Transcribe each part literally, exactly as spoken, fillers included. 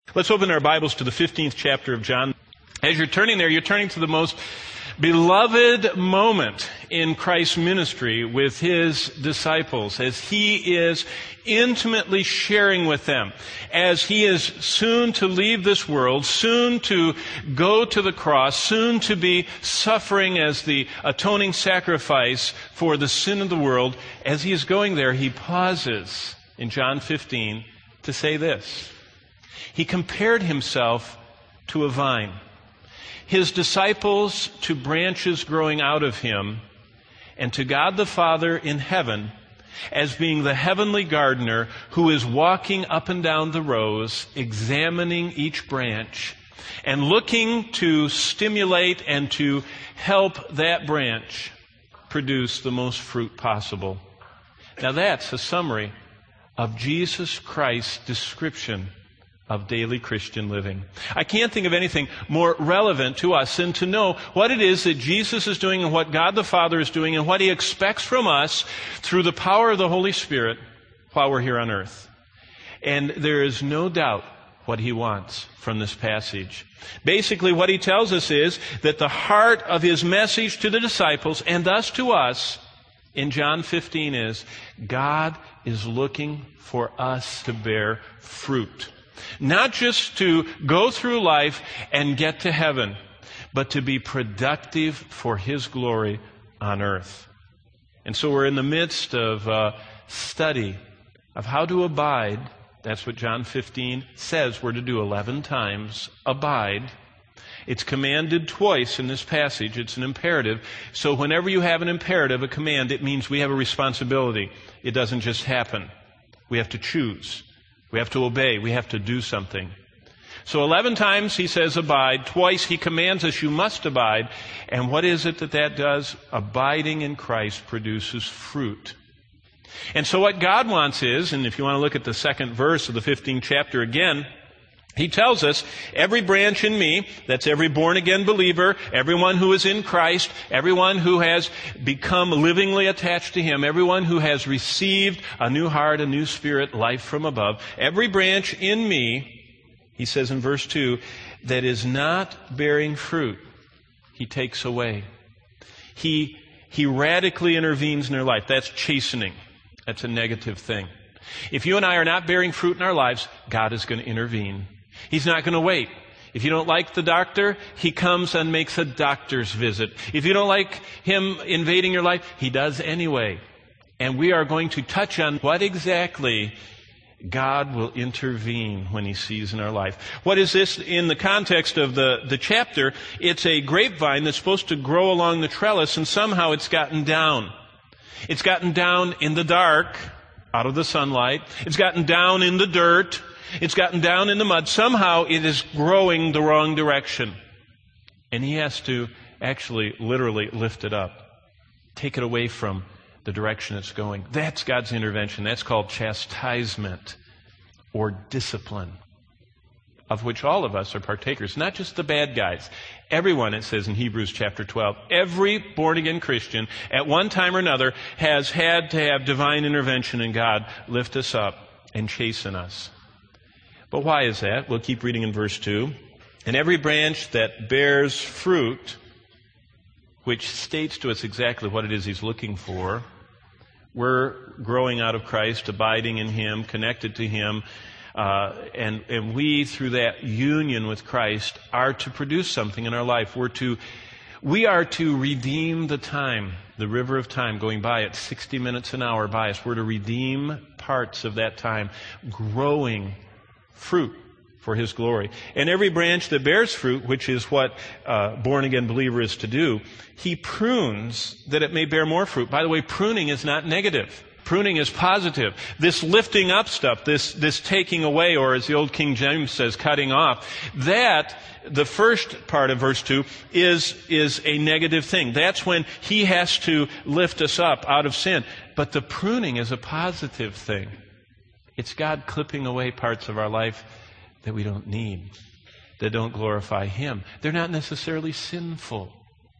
Let's open our Bibles to the fifteenth chapter of John. As you're turning there, you're turning to the most beloved moment in Christ's ministry with His disciples, as He is intimately sharing with them, as He is soon to leave this world, soon to go to the cross, soon to be suffering as the atoning sacrifice for the sin of the world. As He is going there, He pauses in John fifteen to say this. He compared Himself to a vine, His disciples to branches growing out of Him, and to God the Father in heaven as being the heavenly gardener who is walking up and down the rows, examining each branch and looking to stimulate and to help that branch produce the most fruit possible. Now that's a summary of Jesus Christ's description of daily Christian living. I can't think of anything more relevant to us than to know what it is that Jesus is doing and what God the Father is doing and what He expects from us through the power of the Holy Spirit while we're here on earth. And there is no doubt what He wants from this passage. Basically, what He tells us is that the heart of His message to the disciples and thus to us in John fifteen is God is looking for us to bear fruit. Not just to go through life and get to heaven, but to be productive for His glory on earth. And so we're in the midst of a study of how to abide. That's what John fifteen says we're to do eleven times. Abide. It's commanded twice in this passage. It's an imperative. So whenever you have an imperative, a command, it means we have a responsibility. It doesn't just happen. We have to choose. We have to obey. We have to do something. So eleven times He says abide. Twice He commands us you must abide. And what is it that that does? Abiding in Christ produces fruit. And so what God wants is, and if you want to look at the second verse of the fifteenth chapter again, He tells us, every branch in me, that's every born-again believer, everyone who is in Christ, everyone who has become livingly attached to Him, everyone who has received a new heart, a new spirit, life from above, every branch in me, He says in verse two, that is not bearing fruit, He takes away. He, he radically intervenes in their life. That's chastening. That's a negative thing. If you and I are not bearing fruit in our lives, God is going to intervene. He's not going to wait. If you don't like the doctor, He comes and makes a doctor's visit. If you don't like Him invading your life, He does anyway. And we are going to touch on what exactly God will intervene when He sees in our life. What is this in the context of the, the chapter? It's a grapevine that's supposed to grow along the trellis, and somehow it's gotten down. It's gotten down in the dark, out of the sunlight. It's gotten down in the dirt. It's gotten down in the mud. Somehow it is growing the wrong direction. And He has to actually literally lift it up. Take it away from the direction it's going. That's God's intervention. That's called chastisement or discipline, of which all of us are partakers, not just the bad guys. Everyone, it says in Hebrews chapter twelve, every born-again Christian at one time or another has had to have divine intervention in God lift us up and chasten us. But why is that? We'll keep reading in verse two. And every branch that bears fruit, which states to us exactly what it is He's looking for, we're growing out of Christ, abiding in Him, connected to Him, uh, and, and we, through that union with Christ, are to produce something in our life. We're to, we are to redeem the time, the river of time going by at sixty minutes an hour by us. We're to redeem parts of that time, growing fruit for His glory. And every branch that bears fruit, which is what a born-again believer is to do, He prunes that it may bear more fruit. By the way, pruning is not negative. Pruning is positive. This lifting up stuff, this, this taking away, or as the old King James says, cutting off, that, the first part of verse two, is, is a negative thing. That's when He has to lift us up out of sin. But the pruning is a positive thing. It's God clipping away parts of our life that we don't need, that don't glorify Him. They're not necessarily sinful,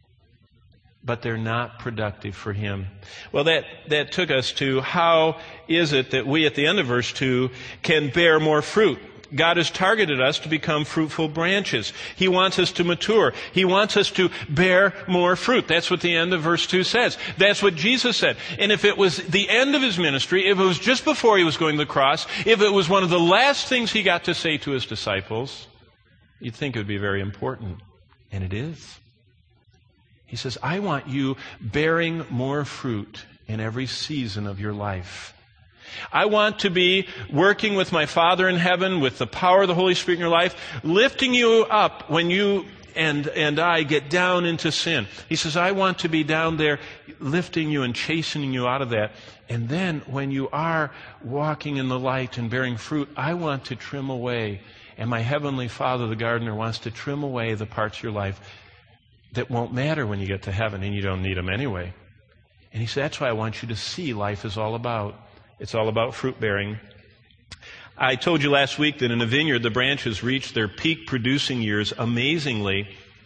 but they're not productive for Him. Well, that, that took us to how is it that we, at the end of verse two, can bear more fruit. God has targeted us to become fruitful branches. He wants us to mature. He wants us to bear more fruit. That's what the end of verse two says. That's what Jesus said. And if it was the end of his ministry, if it was just before he was going to the cross, if it was one of the last things he got to say to his disciples, you'd think it would be very important. And it is. He says, I want you bearing more fruit in every season of your life. I want to be working with my Father in heaven, with the power of the Holy Spirit in your life, lifting you up when you and, and I get down into sin. He says, I want to be down there lifting you and chastening you out of that. And then when you are walking in the light and bearing fruit, I want to trim away. And my Heavenly Father, the gardener, wants to trim away the parts of your life that won't matter when you get to heaven, and you don't need them anyway. And he said, that's why I want you to see life is all about. It's all about fruit bearing. I told you last week that in a vineyard, the branches reach their peak producing years amazingly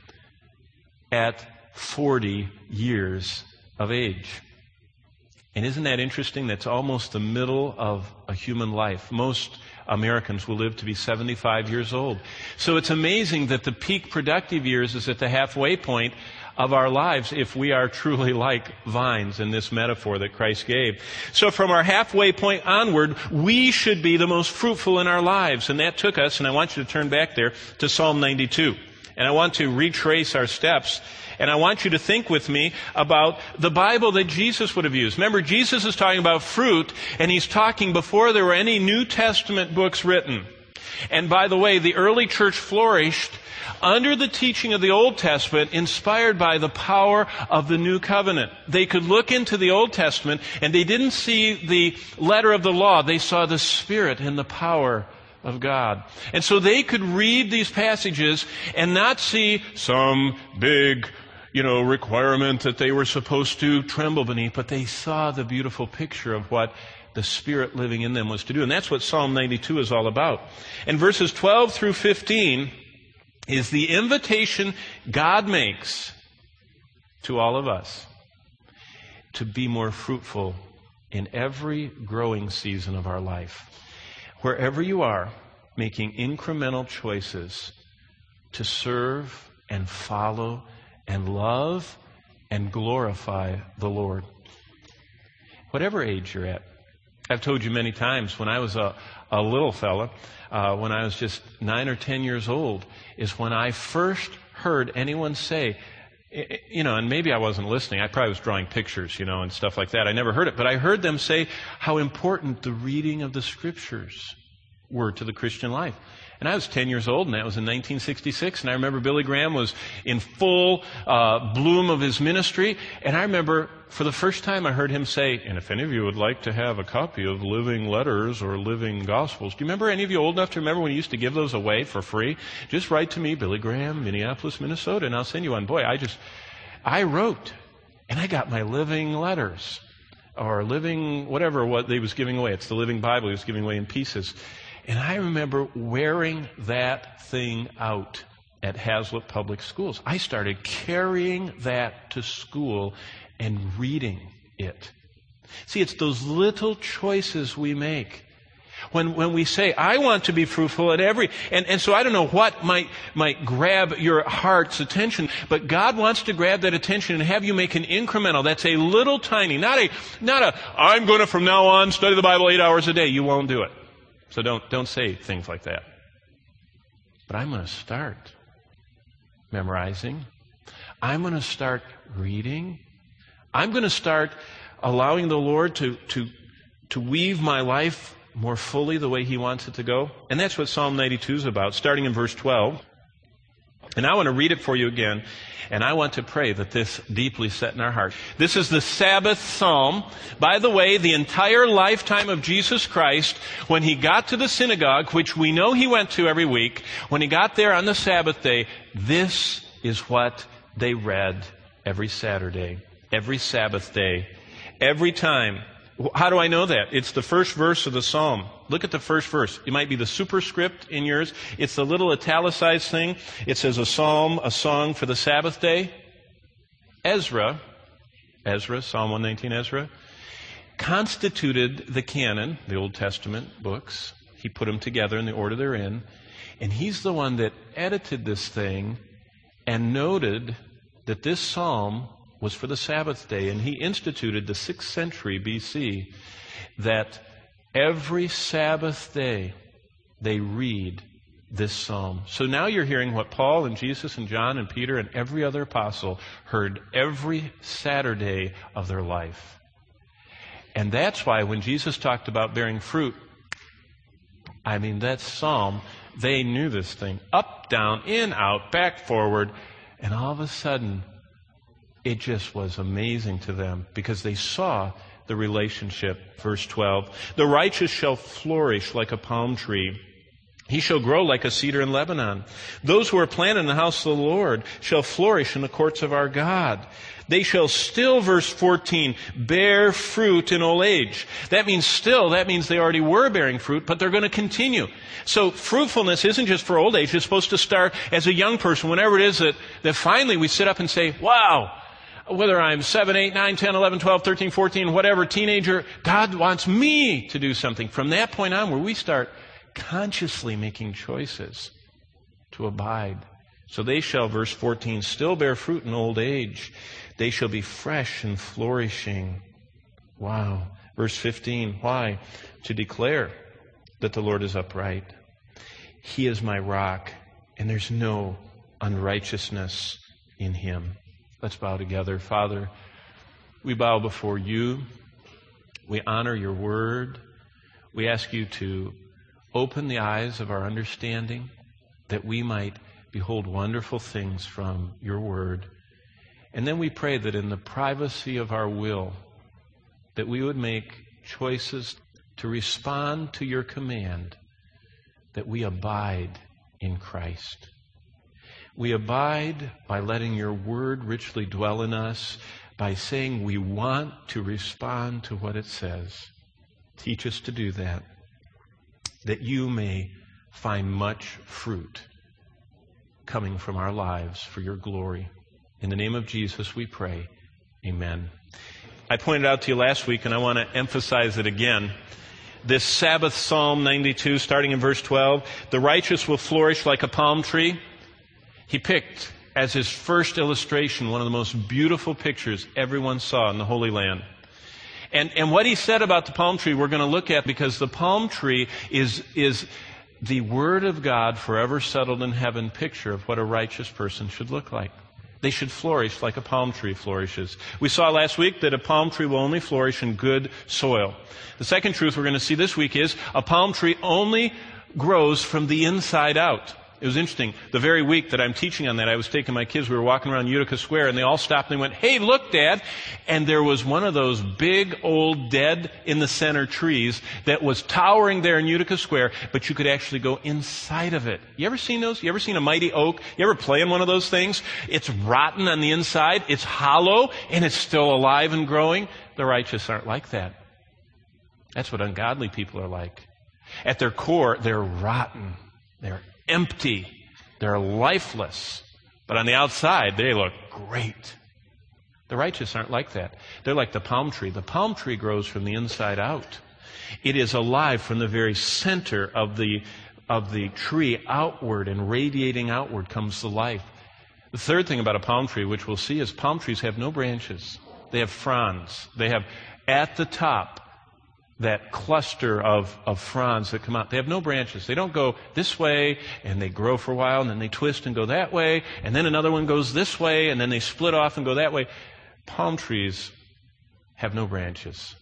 at forty years of age. And isn't that interesting? That's almost the middle of a human life. Most Americans will live to be seventy-five years old. So it's amazing that the peak productive years is at the halfway point of our lives if we are truly like vines in this metaphor that Christ gave. So from our halfway point onward, we should be the most fruitful in our lives. And that took us, and I want you to turn back there to Psalm ninety-two. And I want to retrace our steps. And I want you to think with me about the Bible that Jesus would have used. Remember, Jesus is talking about fruit, and he's talking before there were any New Testament books written. And by the way, the early church flourished under the teaching of the Old Testament, inspired by the power of the New Covenant. They could look into the Old Testament, and they didn't see the letter of the law. They saw the Spirit and the power of God. And so they could read these passages and not see some big, you know, requirement that they were supposed to tremble beneath, but they saw the beautiful picture of what the Spirit living in them was to do. And that's what Psalm ninety-two is all about. And verses twelve through fifteen is the invitation God makes to all of us to be more fruitful in every growing season of our life. Wherever you are, making incremental choices to serve and follow and love and glorify the Lord. Whatever age you're at. I've told you many times when I was a, a little fella, uh, when I was just nine or ten years old, is when I first heard anyone say, you know, and maybe I wasn't listening. I probably was drawing pictures, you know, and stuff like that. I never heard it, but I heard them say how important the reading of the Scriptures were to the Christian life. And I was ten years old, and that was in nineteen sixty-six, and I remember Billy Graham was in full uh, bloom of his ministry, and I remember for the first time I heard him say, and if any of you would like to have a copy of Living Letters or Living Gospels, do you remember, any of you old enough to remember when he used to give those away for free? Just write to me, Billy Graham, Minneapolis, Minnesota, and I'll send you one. Boy, I just, I wrote, and I got my Living Letters, or Living, whatever what they was giving away. It's the Living Bible he was giving away in pieces. And I remember wearing that thing out at Hazlitt Public Schools. I started carrying that to school and reading it. See, it's those little choices we make. When when we say, I want to be fruitful at every, and, and so I don't know what might might grab your heart's attention, but God wants to grab that attention and have you make an incremental. That's a little tiny, not a, not a, I'm going to from now on study the Bible eight hours a day. You won't do it. So don't, don't say things like that. But I'm going to start memorizing. I'm going to start reading. I'm going to start allowing the Lord to, to, to weave my life more fully the way He wants it to go. And that's what Psalm ninety-two is about, starting in verse twelve. And I want to read it for you again, and I want to pray that this deeply set in our heart. This is the Sabbath Psalm. By the way, the entire lifetime of Jesus Christ, when He got to the synagogue, which we know He went to every week, when He got there on the Sabbath day, this is what they read every Saturday, every Sabbath day, every time. How do I know that? It's the first verse of the Psalm. Look at the first verse. It might be the superscript in yours. It's the little italicized thing. It says a psalm, a song for the Sabbath day. Ezra, Ezra, Psalm one nineteen Ezra, constituted the canon, the Old Testament books. He put them together in the order they're in. And he's the one that edited this thing and noted that this psalm was for the Sabbath day. And he instituted the sixth century B C that every Sabbath day they read this psalm. So now you're hearing what Paul and Jesus and John and Peter and every other apostle heard every Saturday of their life. And that's why when Jesus talked about bearing fruit, I mean, that psalm, they knew this thing. Up, down, in, out, back, forward. And all of a sudden, it just was amazing to them because they saw the relationship. Verse twelve, the righteous shall flourish like a palm tree. He shall grow like a cedar in Lebanon. Those who are planted in the house of the Lord shall flourish in the courts of our God. They shall still, verse fourteen, bear fruit in old age. That means still, that means they already were bearing fruit, but they're going to continue. So fruitfulness isn't just for old age. It's supposed to start as a young person, whenever it is that, that finally we sit up and say, wow, whether I'm seven, eight, nine, ten, eleven, twelve, thirteen, fourteen, whatever, teenager, God wants me to do something. From that point on, where we start consciously making choices to abide. So they shall, verse fourteen, still bear fruit in old age. They shall be fresh and flourishing. Wow. Verse fifteen, why? To declare that the Lord is upright. He is my rock, and there's no unrighteousness in him. Let's bow together. Father, we bow before you. We honor your word. We ask you to open the eyes of our understanding that we might behold wonderful things from your word. And then we pray that in the privacy of our will, that we would make choices to respond to your command, that we abide in Christ. We abide by letting your word richly dwell in us, by saying we want to respond to what it says. Teach us to do that, that you may find much fruit coming from our lives for your glory. In the name of Jesus we pray. Amen. I pointed out to you last week, and I want to emphasize it again. This Sabbath Psalm ninety-two, starting in verse twelve, the righteous will flourish like a palm tree. He picked as his first illustration one of the most beautiful pictures everyone saw in the Holy Land. And, and what he said about the palm tree we're going to look at, because the palm tree is, is the Word of God forever settled in heaven picture of what a righteous person should look like. They should flourish like a palm tree flourishes. We saw last week that a palm tree will only flourish in good soil. The second truth we're going to see this week is a palm tree only grows from the inside out. It was interesting. The very week that I'm teaching on that, I was taking my kids, we were walking around Utica Square, and they all stopped and they went, "Hey, look, Dad." And there was one of those big, old, dead in the center trees that was towering there in Utica Square, but you could actually go inside of it. You ever seen those? You ever seen a mighty oak? You ever play in one of those things? It's rotten on the inside, it's hollow, and it's still alive and growing. The righteous aren't like that. That's what ungodly people are like. At their core, they're rotten. They're empty. They're lifeless. But on the outside, they look great. The righteous aren't like that. They're like the palm tree. The palm tree grows from the inside out. It is alive from the very center of the, of the tree outward, and radiating outward comes the life. The third thing about a palm tree, which we'll see, is palm trees have no branches. They have fronds. They have at the top that cluster of, of fronds that come out. They have no branches. They don't go this way, and they grow for a while, and then they twist and go that way, and then another one goes this way, and then they split off and go that way. Palm trees have no branches.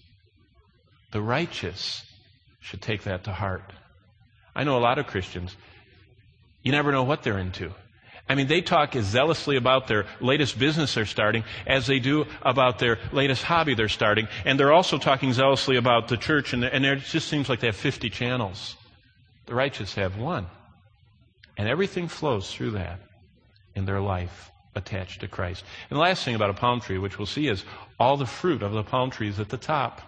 The righteous should take that to heart. I know a lot of Christians, you never know what they're into. I mean, they talk as zealously about their latest business they're starting as they do about their latest hobby they're starting. And they're also talking zealously about the church, and, and it just seems like they have fifty channels. The righteous have one. And everything flows through that in their life attached to Christ. And the last thing about a palm tree, which we'll see, is all the fruit of the palm tree is at the top.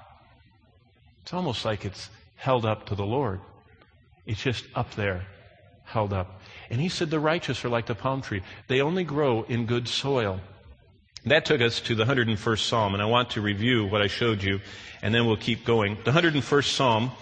It's almost like it's held up to the Lord. It's just up there, held up. And he said the righteous are like the palm tree. They only grow in good soil. That took us to the one hundred first Psalm, and I want to review what I showed you, and then we'll keep going. The one hundred first Psalm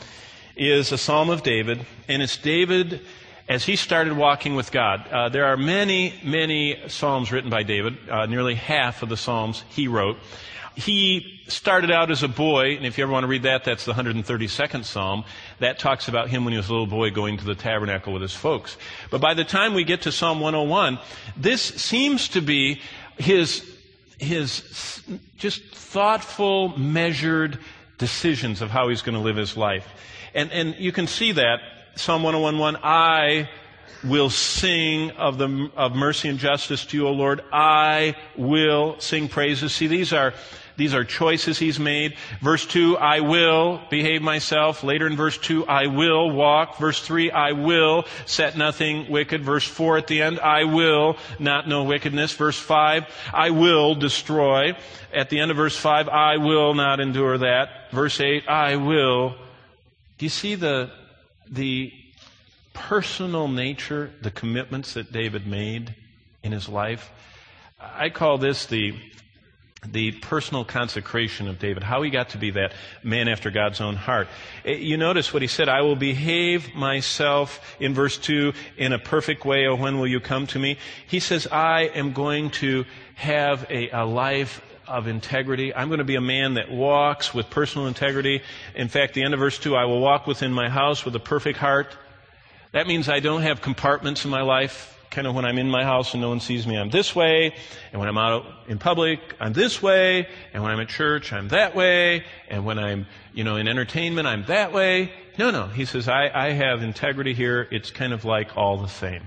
is a Psalm of David, and it's David as he started walking with God. Uh, there are many, many Psalms written by David. Uh, nearly half of the Psalms he wrote. He started out as a boy, and if you ever want to read that, that's the one hundred thirty-second Psalm. That talks about him when he was a little boy going to the tabernacle with his folks. But by the time we get to Psalm one oh one, this seems to be his, his just thoughtful, measured decisions of how he's going to live his life. And, and you can see that, Psalm one oh one one, I will sing of the of mercy and justice to you, O Lord. I will sing praises. See, these are these are choices he's made. Verse two, I will behave myself. Later in verse two, I will walk. Verse three, I will set nothing wicked. Verse four at the end, I will not know wickedness. Verse five, I will destroy. At the end of verse five, I will not endure that. Verse eight, I will. Do you see the the personal nature, the commitments that David made in his life? I call this the the personal consecration of David, how he got to be that man after God's own heart. You notice what he said, I will behave myself, in verse two, in a perfect way, oh, when will you come to me? He says, I am going to have a, a life of integrity. I'm going to be a man that walks with personal integrity. In fact, the end of verse two, I will walk within my house with a perfect heart. That means I don't have compartments in my life. Kind of when I'm in my house and no one sees me, I'm this way. And when I'm out in public, I'm this way. And when I'm at church, I'm that way. And when I'm, you know, in entertainment, I'm that way. No, no. He says, I, I have integrity here. It's kind of like all the same.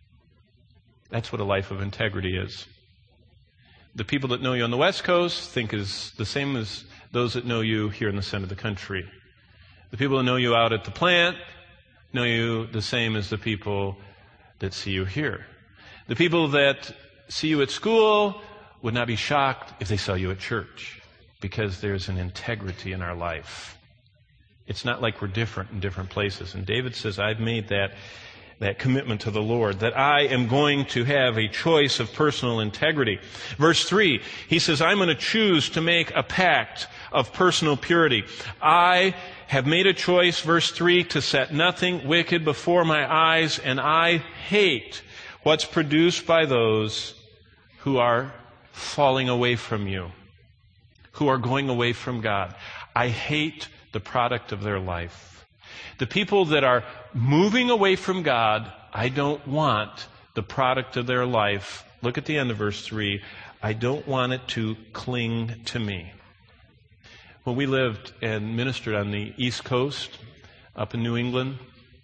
That's what a life of integrity is. The people that know you on the West Coast think is the same as those that know you here in the center of the country. The people that know you out at the plant know you the same as the people that see you here. The people that see you at school would not be shocked if they saw you at church, because there's an integrity in our life. It's not like we're different in different places. And David says, I've made that, that commitment to the Lord, that I am going to have a choice of personal integrity. Verse three, he says, I'm going to choose to make a pact of personal purity. I have made a choice, verse three, to set nothing wicked before my eyes, and I hate what's produced by those who are falling away from you, who are going away from God. I hate the product of their life. The people that are moving away from God, I don't want the product of their life. Look at the end of verse three. I don't want it to cling to me. When we lived and ministered on the East Coast, up in New England,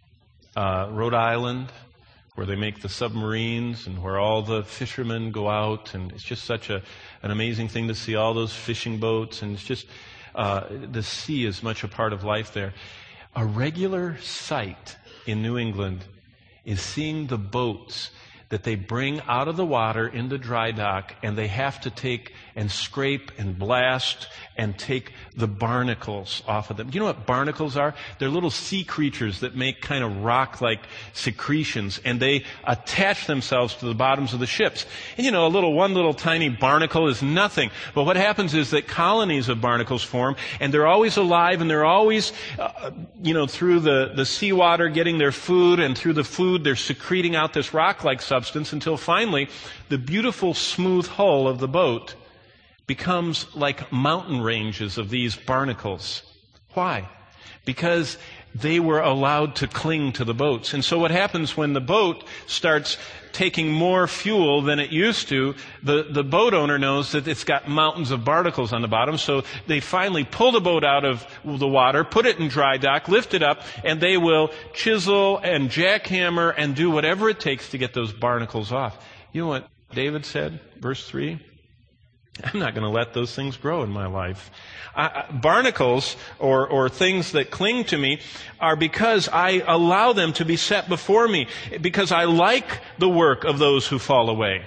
uh, Rhode Island, where they make the submarines and where all the fishermen go out, and it's just such a an amazing thing to see all those fishing boats, and it's just uh, the sea is much a part of life there. A regular sight in New England is seeing the boats that they bring out of the water into dry dock, and they have to take and scrape and blast and take the barnacles off of them. Do you know what barnacles are? They're little sea creatures that make kind of rock-like secretions, and they attach themselves to the bottoms of the ships. And you know, a little, one little tiny barnacle is nothing. But what happens is that colonies of barnacles form, and they're always alive, and they're always, uh, you know, through the, the seawater getting their food, and through the food they're secreting out this rock-like substance until finally the beautiful smooth hull of the boat becomes like mountain ranges of these barnacles. Why? Because they were allowed to cling to the boats. And so what happens when the boat starts taking more fuel than it used to, the, the boat owner knows that it's got mountains of barnacles on the bottom, so they finally pull the boat out of the water, put it in dry dock, lift it up, and they will chisel and jackhammer and do whatever it takes to get those barnacles off. You know what David said, verse three? I'm not going to let those things grow in my life. Uh, barnacles, or, or things that cling to me, are because I allow them to be set before me, because I like the work of those who fall away.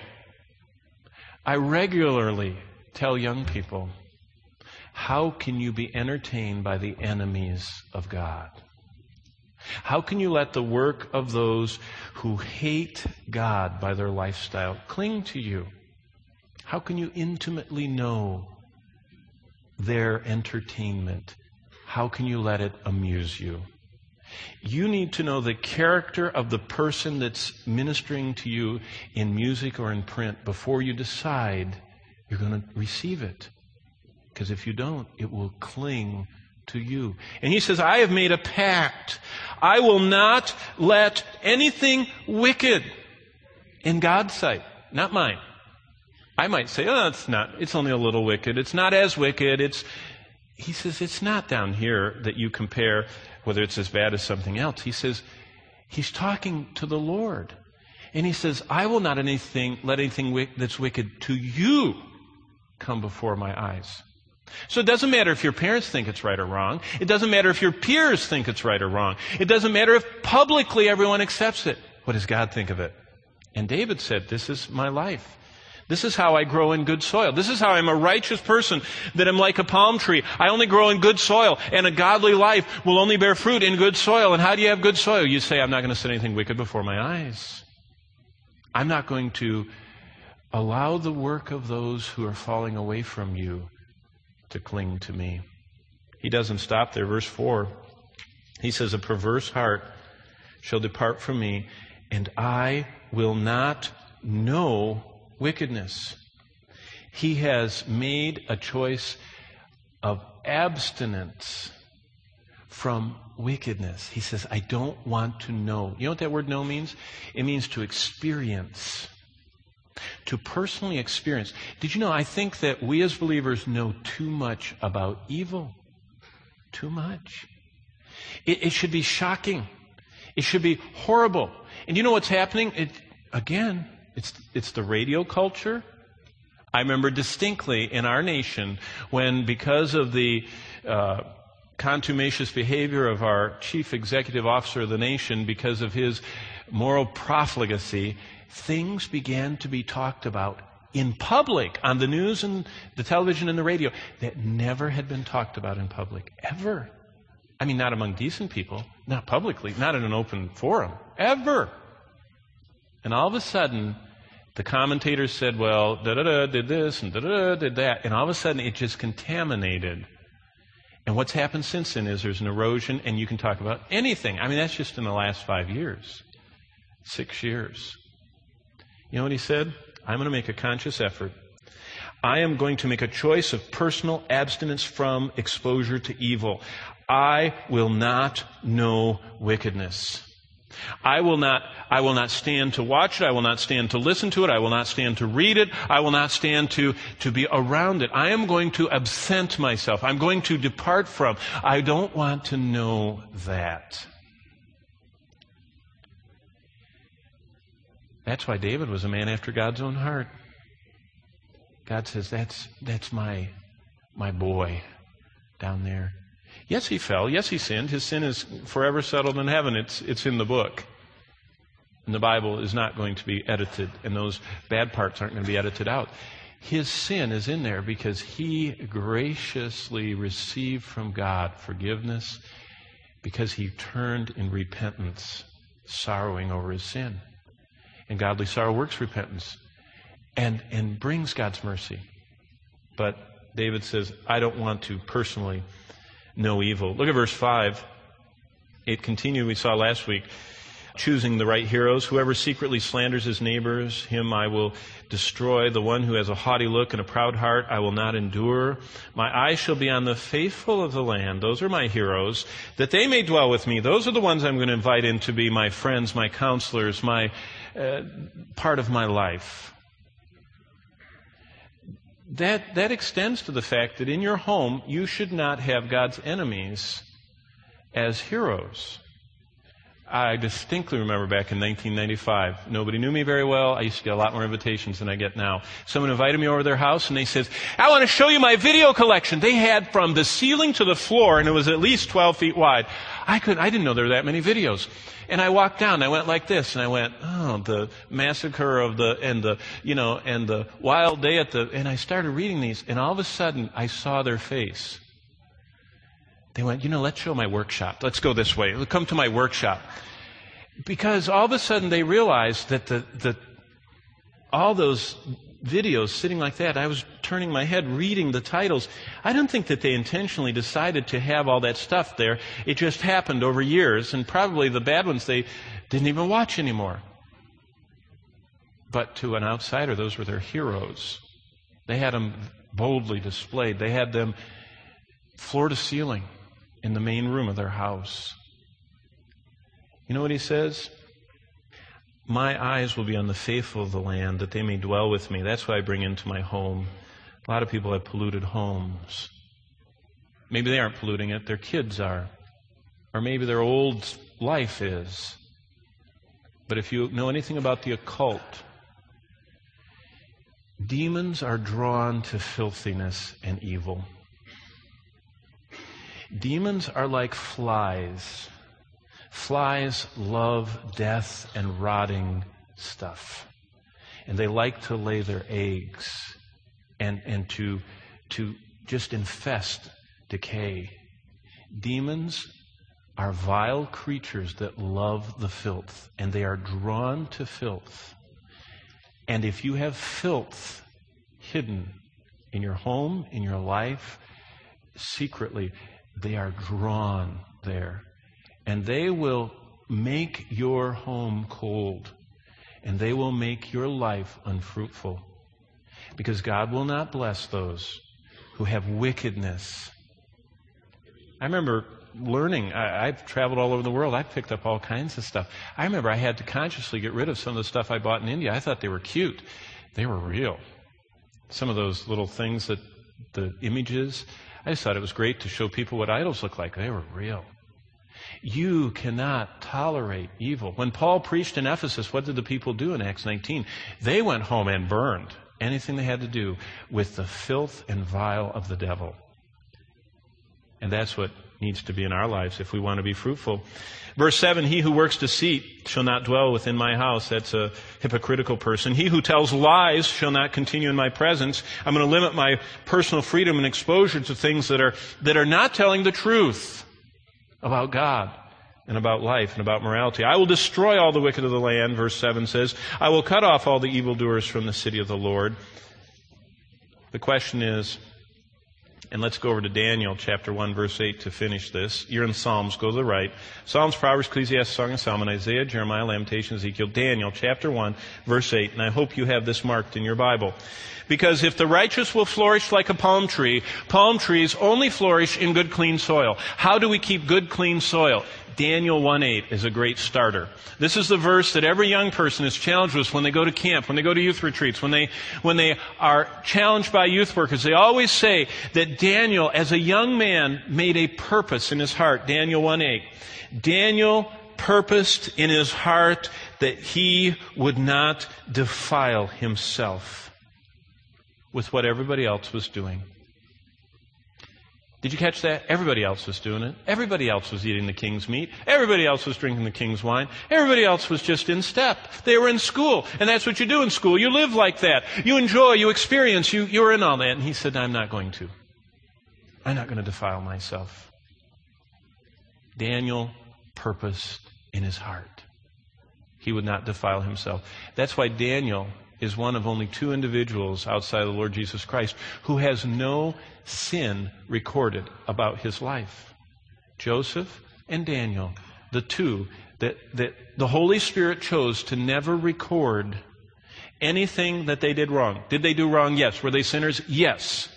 I regularly tell young people, how can you be entertained by the enemies of God? How can you let the work of those who hate God by their lifestyle cling to you? How can you intimately know their entertainment? How can you let it amuse you? You need to know the character of the person that's ministering to you in music or in print before you decide you're going to receive it. Because if you don't, it will cling to you. And he says, I have made a pact. I will not let anything wicked in God's sight, not mine. I might say, oh, it's not, it's only a little wicked. It's not as wicked. It's, he says, it's not down here that you compare whether it's as bad as something else. He says, he's talking to the Lord. And he says, I will not anything, let anything wick, that's wicked to you come before my eyes. So it doesn't matter if your parents think it's right or wrong. It doesn't matter if your peers think it's right or wrong. It doesn't matter if publicly everyone accepts it. What does God think of it? And David said, this is my life. This is how I grow in good soil. This is how I'm a righteous person, that I'm like a palm tree. I only grow in good soil, and a godly life will only bear fruit in good soil. And how do you have good soil? You say, I'm not going to set anything wicked before my eyes. I'm not going to allow the work of those who are falling away from you to cling to me. He doesn't stop there. Verse four, he says, a perverse heart shall depart from me, and I will not know wickedness. He has made a choice of abstinence from wickedness. He says, I don't want to know. You know what that word know means? It means to experience. To personally experience. Did you know, I think that we as believers know too much about evil. Too much. It, it should be shocking. It should be horrible. And you know what's happening? It, again, It's it's the radio culture. I remember distinctly in our nation when, because of the uh, contumacious behavior of our chief executive officer of the nation, because of his moral profligacy, things began to be talked about in public, on the news and the television and the radio, that never had been talked about in public, ever. I mean, not among decent people, not publicly, not in an open forum, ever. And all of a sudden, the commentators said, well, da-da-da did this and da-da-da did that. And all of a sudden, it just contaminated. And what's happened since then is there's an erosion, and you can talk about anything. I mean, that's just in the last five years, six years. You know what he said? I'm going to make a conscious effort. I am going to make a choice of personal abstinence from exposure to evil. I will not know wickedness. I will not, I will not stand to watch it. I will not stand to listen to it. I will not stand to read it. I will not stand to, to be around it. I am going to absent myself. I'm going to depart from. I don't want to know that. That's why David was a man after God's own heart. God says, that's, that's my, my boy down there. Yes, he fell. Yes, he sinned. His sin is forever settled in heaven. It's, it's in the book. And the Bible is not going to be edited, and those bad parts aren't going to be edited out. His sin is in there because he graciously received from God forgiveness because he turned in repentance, sorrowing over his sin. And godly sorrow works repentance and, and brings God's mercy. But David says, I don't want to personally know evil. Look at verse five. It continued, we saw last week, choosing the right heroes. Whoever secretly slanders his neighbors, him I will destroy. The one who has a haughty look and a proud heart, I will not endure. My eyes shall be on the faithful of the land. Those are my heroes, that they may dwell with me. Those are the ones I'm going to invite in to be my friends, my counselors, my uh, part of my life. That, that extends to the fact that in your home, you should not have God's enemies as heroes. I distinctly remember back in nineteen ninety-five, nobody knew me very well. I used to get a lot more invitations than I get now. Someone invited me over to their house and they said, I want to show you my video collection. They had from the ceiling to the floor, and it was at least twelve feet wide. I couldn't, I didn't know there were that many videos. And I walked down, and I went like this, and I went, oh, the massacre of the, and the, you know, and the wild day at the, and I started reading these, and all of a sudden, I saw their face. They went, you know, let's show my workshop. Let's go this way. Come to my workshop. Because all of a sudden, they realized that the, the, all those videos sitting like that, I was turning my head, reading the titles. I don't think that they intentionally decided to have all that stuff there. It just happened over years, and probably the bad ones they didn't even watch anymore. But to an outsider, those were their heroes. They had them boldly displayed. They had them floor to ceiling in the main room of their house. You know what he says? My eyes will be on the faithful of the land, that they may dwell with me. That's what I bring into my home. A lot of people have polluted homes. Maybe they aren't polluting it, their kids are. Or maybe their old life is. But if you know anything about the occult, demons are drawn to filthiness and evil. Demons are like flies. Flies love death and rotting stuff. And they like to lay their eggs and, and to, to just infest decay. Demons are vile creatures that love the filth, and they are drawn to filth. And if you have filth hidden in your home, in your life, secretly, they are drawn there. And they will make your home cold. And they will make your life unfruitful. Because God will not bless those who have wickedness. I remember learning, I, I've traveled all over the world. I've picked up all kinds of stuff. I remember I had to consciously get rid of some of the stuff I bought in India. I thought they were cute. They were real. Some of those little things that, the images, I just thought it was great to show people what idols look like. They were real. You cannot tolerate evil. When Paul preached in Ephesus, what did the people do in Acts nineteen? They went home and burned anything they had to do with the filth and vile of the devil. And that's what needs to be in our lives if we want to be fruitful. Verse seven, he who works deceit shall not dwell within my house. That's a hypocritical person. He who tells lies shall not continue in my presence. I'm going to limit my personal freedom and exposure to things that are, that are not telling the truth about God and about life and about morality. I will destroy all the wicked of the land, verse seven says. I will cut off all the evildoers from the city of the Lord. The question is, and let's go over to Daniel chapter one, verse eight to finish this. You're in Psalms, go to the right. Psalms, Proverbs, Ecclesiastes, Song of Solomon, Isaiah, Jeremiah, Lamentation, Ezekiel, Daniel chapter one, verse eight. And I hope you have this marked in your Bible. Because if the righteous will flourish like a palm tree, palm trees only flourish in good, clean soil. How do we keep good, clean soil? Daniel one eight is a great starter. This is the verse that every young person is challenged with when they go to camp, when they go to youth retreats, when they, when they are challenged by youth workers. They always say that Daniel, as a young man, made a purpose in his heart. Daniel one eight. Daniel purposed in his heart that he would not defile himself with what everybody else was doing. Did you catch that? Everybody else was doing it. Everybody else was eating the king's meat. Everybody else was drinking the king's wine. Everybody else was just in step. They were in school. And that's what you do in school. You live like that. You enjoy, you experience, you, you're in all that. And he said, I'm not going to. I'm not going to defile myself. Daniel purposed in his heart. He would not defile himself. That's why Daniel is one of only two individuals outside of the Lord Jesus Christ who has no sin recorded about his life. Joseph and Daniel, the two that, that the Holy Spirit chose to never record anything that they did wrong. Did they do wrong? Yes. Were they sinners? Yes.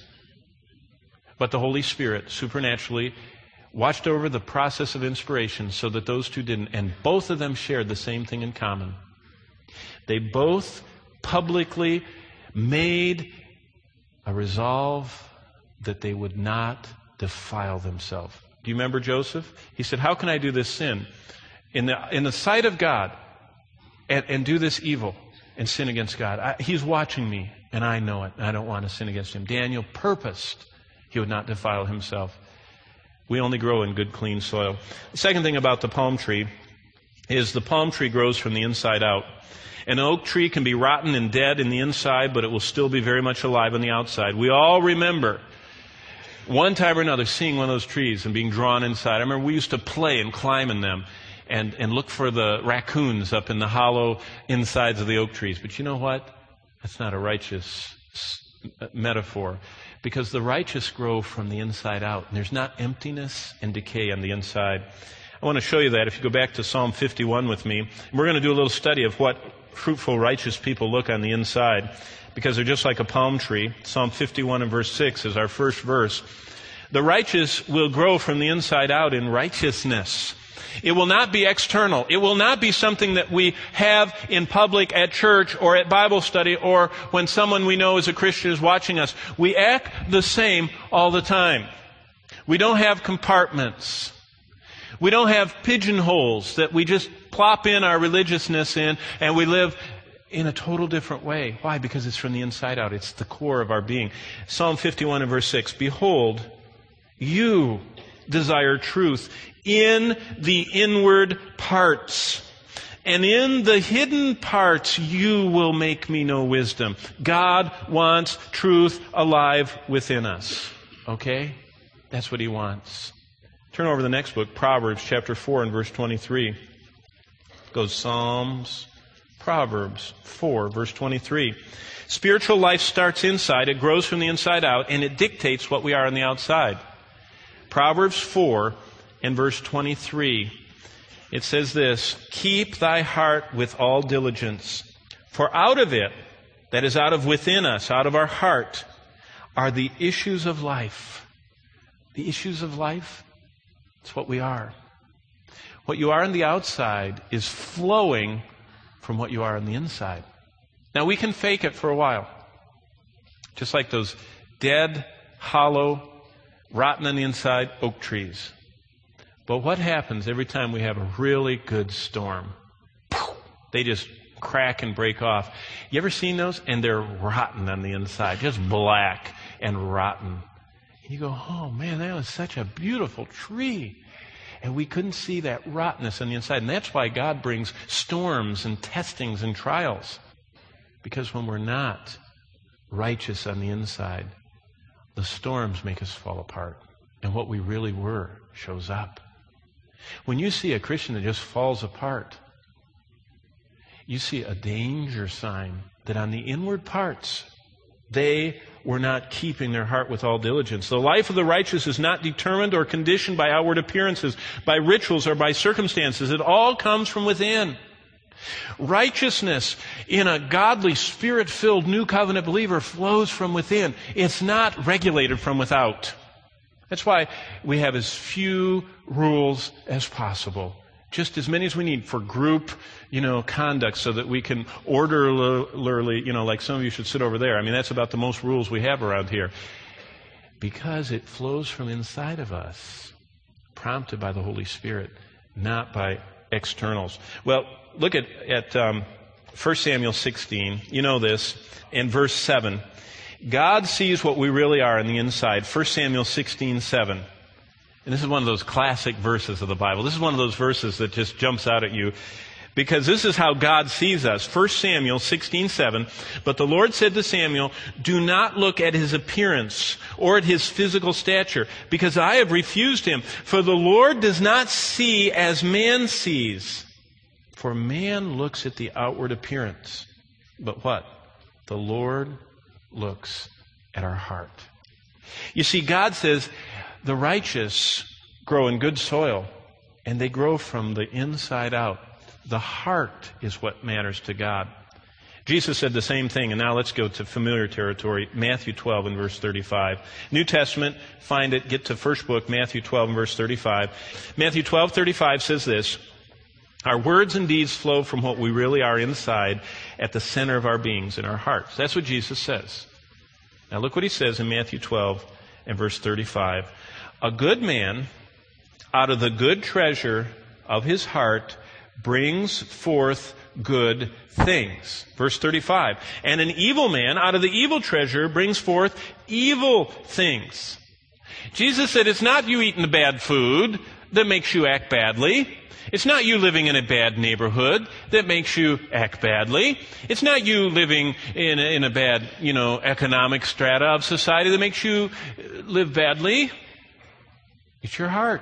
But the Holy Spirit supernaturally watched over the process of inspiration so that those two didn't. And both of them shared the same thing in common. They both publicly made a resolve that they would not defile themselves. Do you remember Joseph? He said, how can I do this sin in the, in the sight of God and, and do this evil and sin against God? I, he's watching me and I know it. And I don't want to sin against him. Daniel purposed he would not defile himself. We only grow in good, clean soil. The second thing about the palm tree is the palm tree grows from the inside out. An oak tree can be rotten and dead in the inside, but it will still be very much alive on the outside. We all remember one time or another seeing one of those trees and being drawn inside. I remember we used to play and climb in them and, and look for the raccoons up in the hollow insides of the oak trees. But you know what? That's not a righteous metaphor because the righteous grow from the inside out. And there's not emptiness and decay on the inside. I want to show you that if you go back to Psalm fifty-one with me. We're going to do a little study of what fruitful, righteous people look on the inside because they're just like a palm tree. Psalm fifty-one and verse six is our first verse. The righteous will grow from the inside out in righteousness. It will not be external. It will not be something that we have in public at church or at Bible study or when someone we know is a Christian is watching us. We act the same all the time. We don't have compartments. We don't have pigeonholes that we just plop in our religiousness in and we live in a total different way. Why? Because it's from the inside out. It's the core of our being. Psalm fifty-one and verse six, behold, you desire truth in the inward parts, and in the hidden parts you will make me know wisdom. God wants truth alive within us. Okay? That's what He wants. Turn over to the next book, Proverbs chapter four and verse twenty-three. Goes Psalms, Proverbs four, verse twenty-three. Spiritual life starts inside, it grows from the inside out, and it dictates what we are on the outside. Proverbs four and verse twenty-three. It says this, keep thy heart with all diligence, for out of it, that is out of within us, out of our heart, are the issues of life. The issues of life? It's what we are. What you are on the outside is flowing from what you are on the inside. Now, we can fake it for a while. Just like those dead, hollow, rotten on the inside oak trees. But what happens every time we have a really good storm? They just crack and break off. You ever seen those? And they're rotten on the inside, just black and rotten. You go, oh man, that was such a beautiful tree. And we couldn't see that rottenness on the inside. And that's why God brings storms and testings and trials. Because when we're not righteous on the inside, the storms make us fall apart. And what we really were shows up. When you see a Christian that just falls apart, you see a danger sign that on the inward parts, they were not keeping their heart with all diligence. The life of the righteous is not determined or conditioned by outward appearances, by rituals, or by circumstances. It all comes from within. Righteousness in a godly, Spirit-filled, new covenant believer flows from within. It's not regulated from without. That's why we have as few rules as possible. Just as many as we need for group, you know, conduct so that we can orderly, you know, like some of you should sit over there. I mean, that's about the most rules we have around here. Because it flows from inside of us, prompted by the Holy Spirit, not by externals. Well, look at, at um, First Samuel sixteen. You know this. In verse seven. God sees what we really are on the inside. First Samuel sixteen, seven. And this is one of those classic verses of the Bible. This is one of those verses that just jumps out at you. Because this is how God sees us. First Samuel sixteen, seven. But the Lord said to Samuel, do not look at his appearance or at his physical stature, because I have refused him. For the Lord does not see as man sees. For man looks at the outward appearance. But what? The Lord looks at our heart. You see, God says the righteous grow in good soil, and they grow from the inside out. The heart is what matters to God. Jesus said the same thing, and now let's go to familiar territory, Matthew twelve and verse thirty-five. New Testament, find it, get to first book, Matthew twelve and verse thirty-five. Matthew twelve, thirty-five says this, our words and deeds flow from what we really are inside at the center of our beings, in our hearts. That's what Jesus says. Now look what he says in Matthew twelve and verse thirty-five. A good man out of the good treasure of his heart brings forth good things. Verse thirty-five. And an evil man out of the evil treasure brings forth evil things. Jesus said it's not you eating the bad food that makes you act badly. It's not you living in a bad neighborhood that makes you act badly. It's not you living in a, in a bad, you know, economic strata of society that makes you live badly. It's your heart.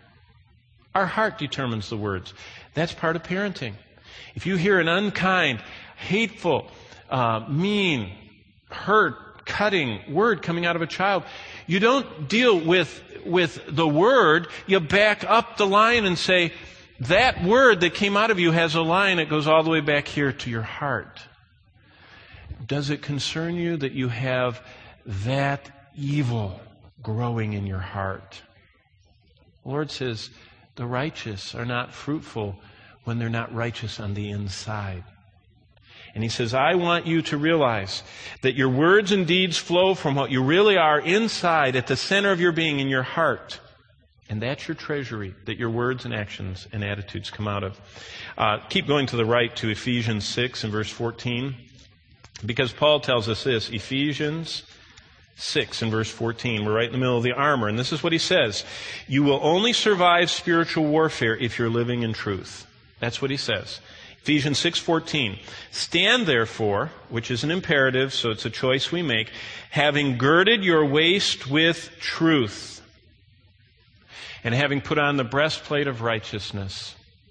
Our heart determines the words. That's part of parenting. If you hear an unkind, hateful, uh, mean, hurt, cutting word coming out of a child. You don't deal with, with the word. You back up the line and say, that word that came out of you has a line that goes all the way back here to your heart. Does it concern you that you have that evil growing in your heart? The Lord says, the righteous are not fruitful when they're not righteous on the inside. And He says, I want you to realize that your words and deeds flow from what you really are inside, at the center of your being, in your heart. And that's your treasury that your words and actions and attitudes come out of. Uh, keep going to the right to Ephesians six and verse fourteen. Because Paul tells us this, Ephesians six and verse fourteen. We're right in the middle of the armor. And this is what he says. You will only survive spiritual warfare if you're living in truth. That's what he says. Ephesians six fourteen. Stand therefore, which is an imperative, so it's a choice we make, having girded your waist with truth, and having put on the breastplate of righteousness.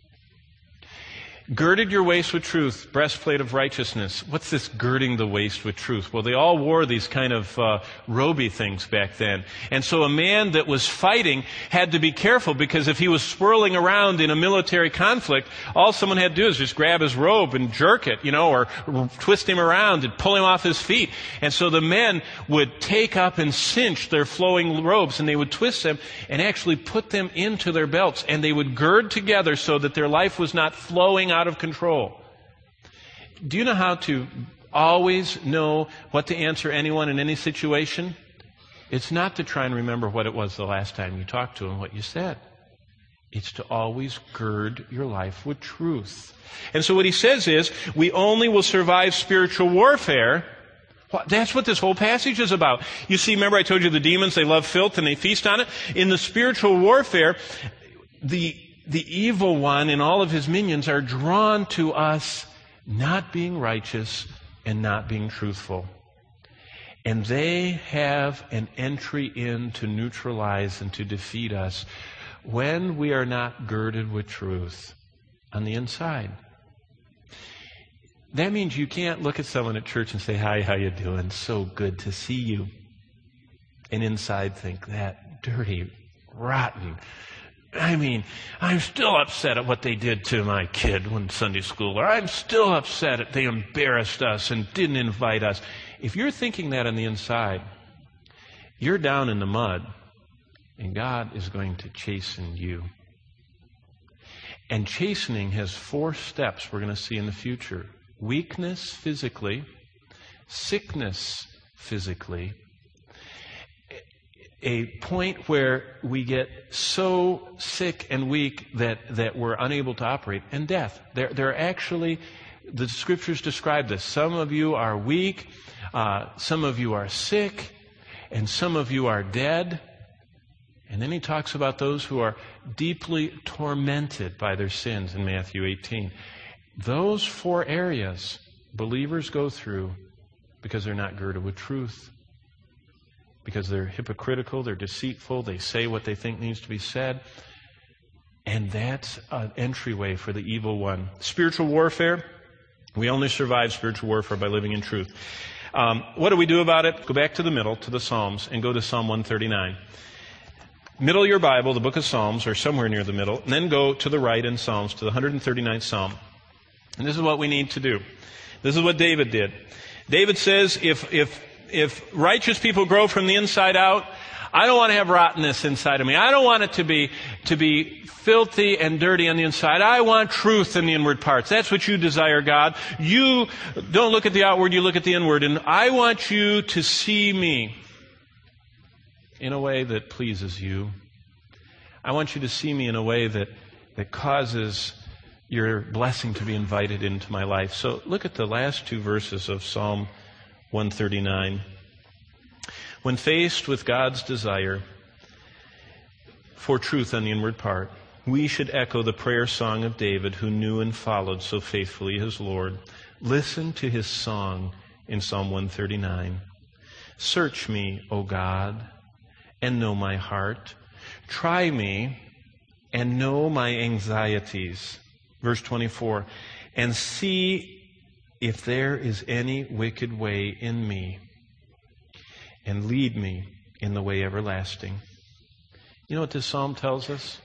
Girded your waist with truth, breastplate of righteousness. What's this girding the waist with truth? Well, they all wore these kind of uh, roby things back then. And so a man that was fighting had to be careful, because if he was swirling around in a military conflict, all someone had to do is just grab his robe and jerk it, you know, or twist him around and pull him off his feet. And so the men would take up and cinch their flowing robes, and they would twist them and actually put them into their belts, and they would gird together so that their life was not flowing out of control. Do you know how to always know what to answer anyone in any situation? It's not to try and remember what it was the last time you talked to them, what you said. It's to always gird your life with truth. And so what he says is, we only will survive spiritual warfare. That's what this whole passage is about. You see, remember I told you the demons, they love filth and they feast on it? In the spiritual warfare, the The evil one and all of his minions are drawn to us not being righteous and not being truthful. And they have an entry in to neutralize and to defeat us when we are not girded with truth on the inside. That means you can't look at someone at church and say, hi, how you doing? So good to see you. And inside think, that dirty, rotten, I mean, I'm still upset at what they did to my kid when Sunday school, or I'm still upset that they embarrassed us and didn't invite us. If you're thinking that on the inside, you're down in the mud, and God is going to chasten you. And chastening has four steps we're going to see in the future. Weakness physically, sickness physically, a point where we get so sick and weak that, that we're unable to operate, and death. There, there are actually, the Scriptures describe this. Some of you are weak, uh, some of you are sick, and some of you are dead. And then he talks about those who are deeply tormented by their sins in Matthew eighteen. Those four areas believers go through because they're not girded with truth. Because they're hypocritical, they're deceitful, they say what they think needs to be said. And that's an entryway for the evil one. Spiritual warfare, we only survive spiritual warfare by living in truth. Um, what do we do about it? Go back to the middle, to the Psalms, and go to Psalm one thirty-nine. Middle of your Bible, the book of Psalms, or somewhere near the middle, and then go to the right in Psalms, to the one hundred thirty-ninth Psalm. And this is what we need to do. This is what David did. David says, if if If righteous people grow from the inside out, I don't want to have rottenness inside of me. I don't want it to be, to be filthy and dirty on the inside. I want truth in the inward parts. That's what you desire, God. You don't look at the outward, you look at the inward. And I want you to see me in a way that pleases you. I want you to see me in a way that, that causes your blessing to be invited into my life. So look at the last two verses of Psalm one thirty-nine. When faced with God's desire for truth on the inward part, we should echo the prayer song of David, who knew and followed so faithfully his Lord. Listen to his song in Psalm one thirty-nine. Search me, O God, and know my heart. Try me and know my anxieties. Verse twenty-four. And see if there is any wicked way in me, and lead me in the way everlasting. You know what this psalm tells us?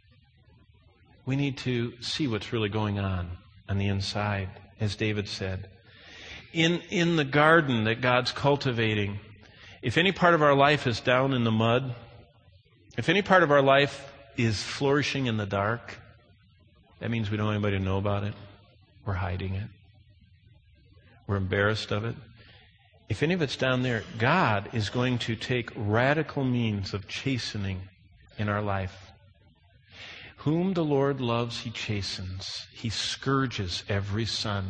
We need to see what's really going on on the inside, as David said. In, in the garden that God's cultivating, if any part of our life is down in the mud, if any part of our life is flourishing in the dark, that means we don't want anybody to know about it. We're hiding it. We're embarrassed of it. If any of it's down there, God is going to take radical means of chastening in our life. Whom the Lord loves, He chastens. He scourges every son.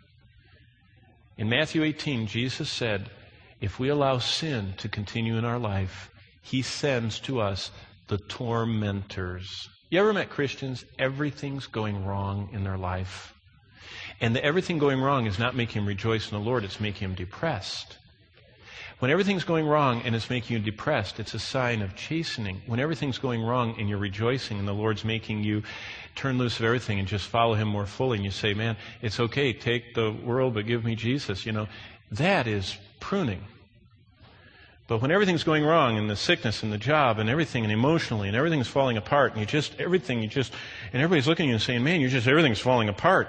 In Matthew eighteen, Jesus said, if we allow sin to continue in our life, He sends to us the tormentors. You ever met Christians? Everything's going wrong in their life. And the everything going wrong is not making them rejoice in the Lord, it's making them depressed. When everything's going wrong and it's making you depressed, it's a sign of chastening. When everything's going wrong and you're rejoicing and the Lord's making you turn loose of everything and just follow Him more fully, and you say, man, it's okay, take the world but give me Jesus, you know, that is pruning. But when everything's going wrong, and the sickness and the job and everything, and emotionally, and everything's falling apart, and you just, everything, you just, and everybody's looking at you and saying, man, you're just, everything's falling apart.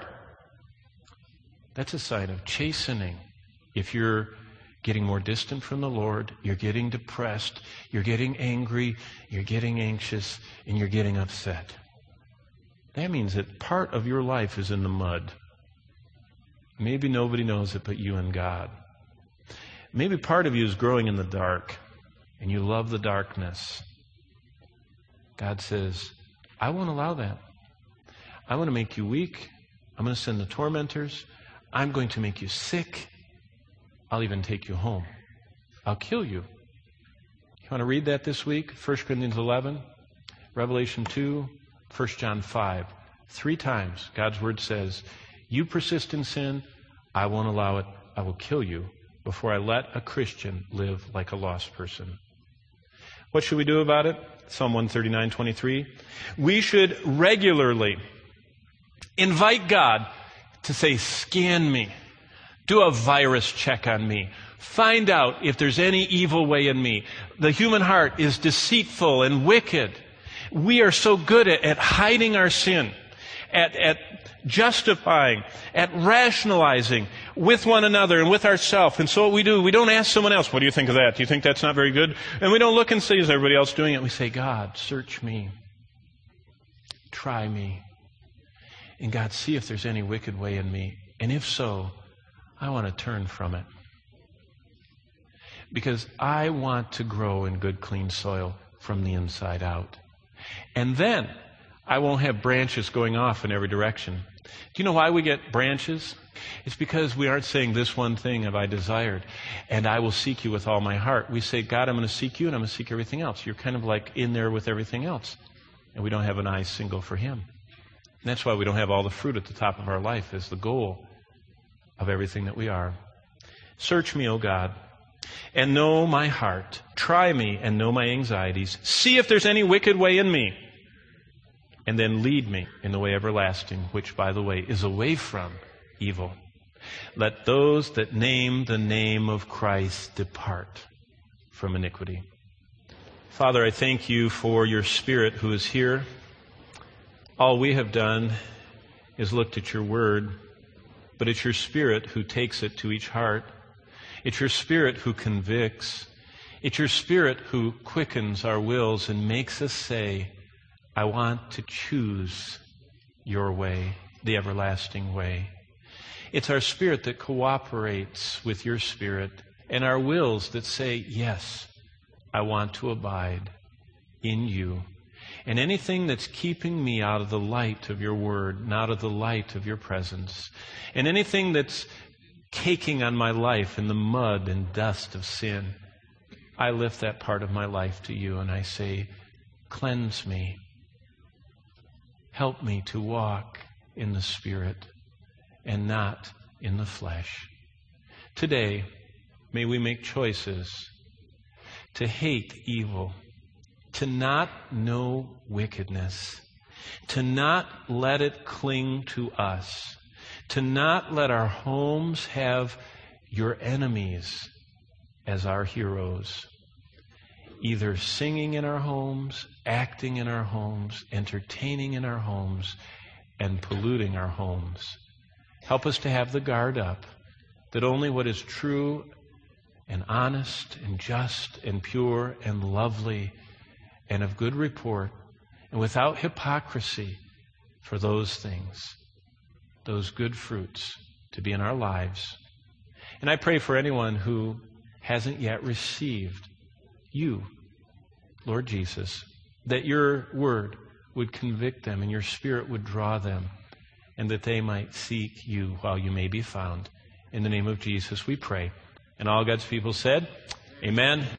That's a sign of chastening. If you're getting more distant from the Lord, you're getting depressed, you're getting angry, you're getting anxious, and you're getting upset. That means that part of your life is in the mud. Maybe nobody knows it but you and God. Maybe part of you is growing in the dark, and you love the darkness. God says, I won't allow that. I want to make you weak. I'm going to send the tormentors. I'm going to make you sick. I'll even take you home. I'll kill you. You want to read that this week? First Corinthians eleven, Revelation two, First John five. Three times God's Word says, you persist in sin, I won't allow it. I will kill you before I let a Christian live like a lost person. What should we do about it? Psalm one thirty-nine, twenty-three. We should regularly invite God to say, scan me. Do a virus check on me. Find out if there's any evil way in me. The human heart is deceitful and wicked. We are so good at, at hiding our sin, at, at justifying, at rationalizing with one another and with ourselves. And so what we do, we don't ask someone else, what do you think of that? Do you think that's not very good? And we don't look and see, is everybody else doing it? We say, God, search me. Try me. And God, see if there's any wicked way in me. And if so, I want to turn from it. Because I want to grow in good, clean soil from the inside out. And then I won't have branches going off in every direction. Do you know why we get branches? It's because we aren't saying, this one thing have I desired, and I will seek you with all my heart. We say, God, I'm going to seek you, and I'm going to seek everything else. You're kind of like in there with everything else. And we don't have an eye single for Him. And that's why we don't have all the fruit at the top of our life as the goal of everything that we are. Search me, O God, and know my heart. Try me and know my anxieties. See if there's any wicked way in me. And then lead me in the way everlasting, which, by the way, is away from evil. Let those that name the name of Christ depart from iniquity. Father, I thank you for your Spirit who is here. All we have done is looked at your word, but it's your Spirit who takes it to each heart. It's your Spirit who convicts. It's your Spirit who quickens our wills and makes us say, I want to choose your way, the everlasting way. It's our spirit that cooperates with your Spirit, and our wills that say, yes, I want to abide in you. And anything that's keeping me out of the light of your word, and out of the light of your presence, and anything that's caking on my life in the mud and dust of sin, I lift that part of my life to you and I say, cleanse me. Help me to walk in the Spirit and not in the flesh. Today, may we make choices to hate evil, to not know wickedness, to not let it cling to us, to not let our homes have your enemies as our heroes, either singing in our homes, acting in our homes, entertaining in our homes, and polluting our homes. Help us to have the guard up, that only what is true and honest and just and pure and lovely and of good report and without hypocrisy, for those things, those good fruits, to be in our lives. And I pray for anyone who hasn't yet received you, Lord Jesus, that your word would convict them and your Spirit would draw them, and that they might seek you while you may be found. In the name of Jesus we pray. And all God's people said, Amen.